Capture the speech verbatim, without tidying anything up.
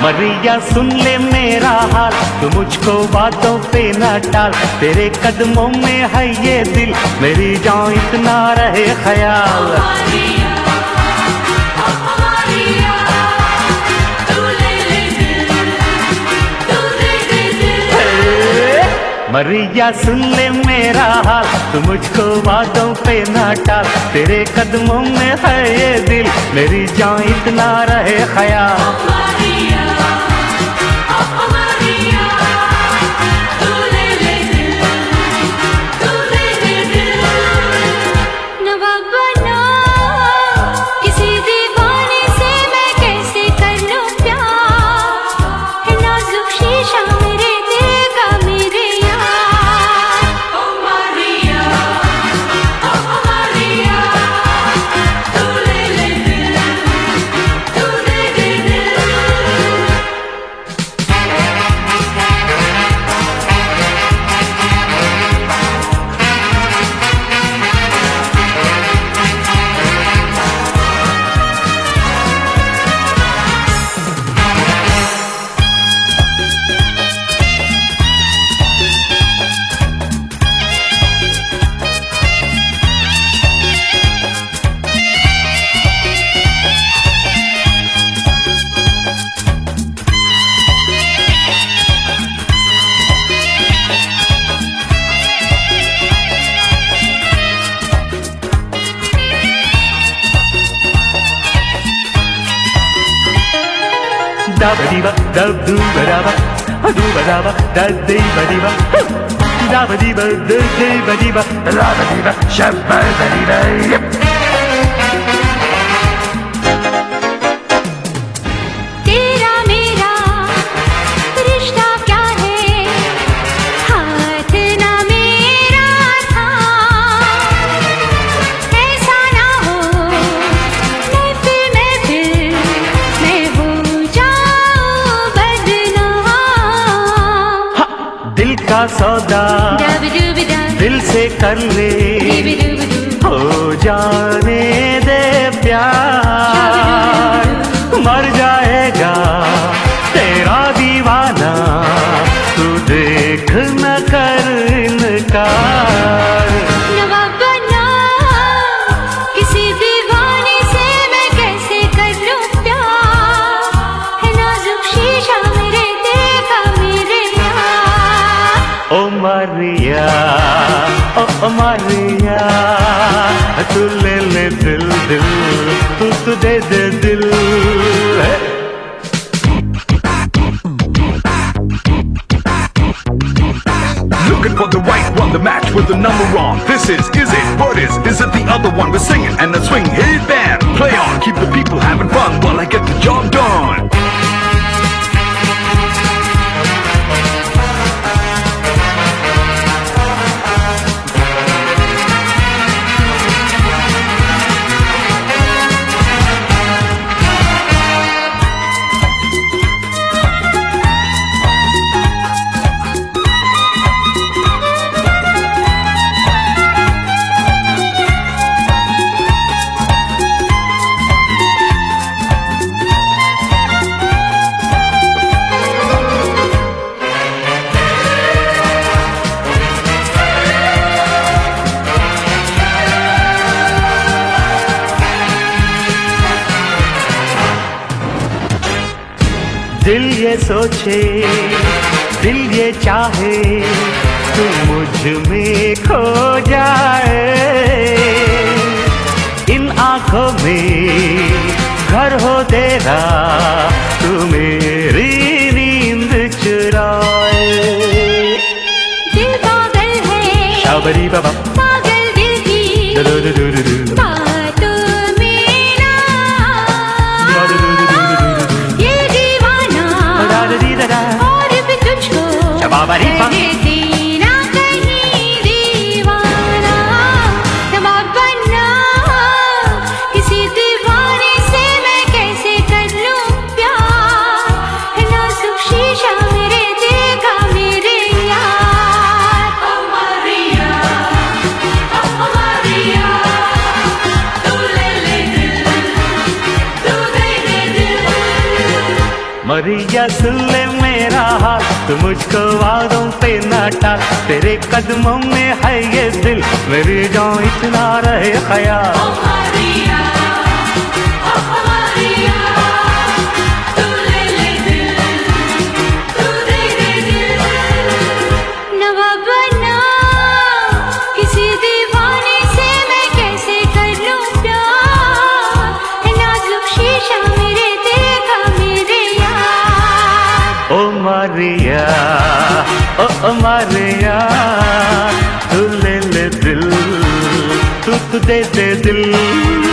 मरिया सुन ले मेरा हाल, तू मुझको बातों पे न टाल। तेरे कदमों में है ये दिल, मेरी जान इतना रहे ख्याल। मरिया सुन ले मेरा हाल, तू मुझको बातों पे न टाल। तेरे कदमों में है ये दिल, मेरी जान इतना रहे ख्याल। Da ba dee ba, da do ba da ba, do ba da ba, da dee ba dee ba, da ba dee ba, da dee ba dee ba, da ba dee ba, shabba ba dee ba, yep. तेरा मेरा रिश्ता क्या है, हाथ ना मेरा था, ऐसा ना हो महफिल महफिल मैं हो दिल का सौदा दिल से कर ले, हो जाने दे प्यार। मर जाएगा तेरा दीवाना, तू देख न कर इनकार। किसी दीवाने से मैं कैसे कर लूं प्यार, है नाजुक शीशा मेरे दिल का मेरे यार। ओ मारिया, ओ, ओ मारिया, तू ले ले दिल दिल, तू तू दे दे दिल। Looking for the right one, the match with the number one. This is, is it, what is, is it the other one? We're singing and the swing, hey band, play on, keep the people having fun while I get the job done. दिल ये सोचे, दिल ये चाहे, तू मुझ में खो जाए। इन आंखों में घर हो तेरा, तू मेरी नींद चुराए। दिल पागल है, शाबरी बाबा पागल दिल की दो दो दो दो दो। बातों में ना और भी तुझको देती ना कहीं दीवाना। नवाब बनना किसी दीवाने से मैं कैसे कर लूं प्यार, है नाजुक शीशा मेरे दिल का मेरे यार। ओ मारिया, ओ मारिया, मरिया सुन ले मेरा हाल, तू मुझको वादों पे ना टाल, तेरे कदमों में है ये दिल, मेरी जान इतना रहे ख्याल। ओ मारिया, ओ मारिया, तू ले ले दिल, तू दे दे दिल। नवा बना किसी दीवाने से मैं कैसे कर लूं प्यार, है नाजुक शीशा मेरे दिल का मेरे यार। ओ मारिया, ओ ओ मारिया, तू ले ले दिल, तू तू दे दे दिल।